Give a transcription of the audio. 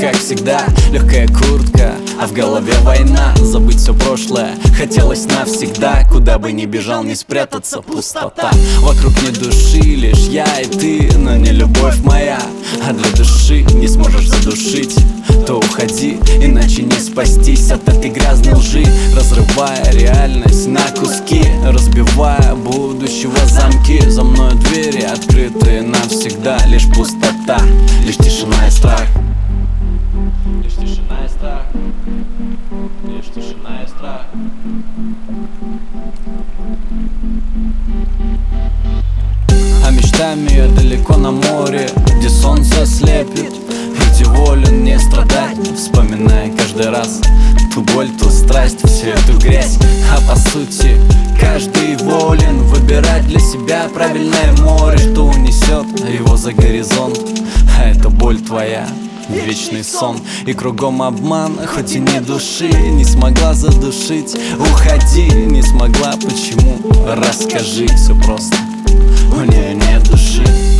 как всегда, легкая куртка, а в голове война. Забыть все прошлое хотелось навсегда. Куда бы ни бежал, не спрятаться, пустота. Вокруг не души, лишь я и ты, но не любовь моя. А для души не сможешь задушить, то уходи, иначе не спастись от этой грязной лжи. Разрывая реальность на куски, разбивая будущего замки. За мною двери открытые навсегда, лишь пустота, лишь тишина и страх. Лишь тишина и страх. Лишь тишина и страх. А мечтами я далеко на море, где солнце слепит, и где волен не страдать, вспоминая каждый раз ту боль, ту страсть, всю эту грязь. А по сути каждый волен выбирать для себя правильное море, что унесет его за горизонт. А это боль твоя, вечный сон, и кругом обман, хоть и не души. Не смогла задушить, уходи, не смогла, почему? Расскажи, все просто, у нее нет души.